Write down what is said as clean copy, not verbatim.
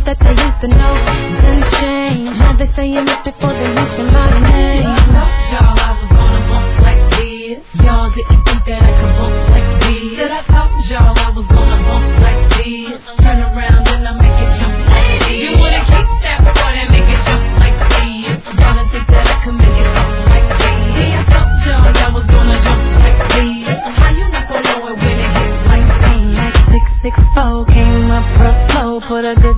that they used to know. Then change. Now they say you miss before they mention my name. I thought y'all I was gonna bump like this. Y'all didn't think that I could bump like this. Said I thought y'all I was gonna bump like this. Turn around and I make it jump like this. You wanna kick that boy and make it jump like this. Y'all didn't think that I could make it bump like this. See, I thought y'all I was gonna jump like this. How you not gonna know it when it hits like this? Like 664 came up real slow, put a good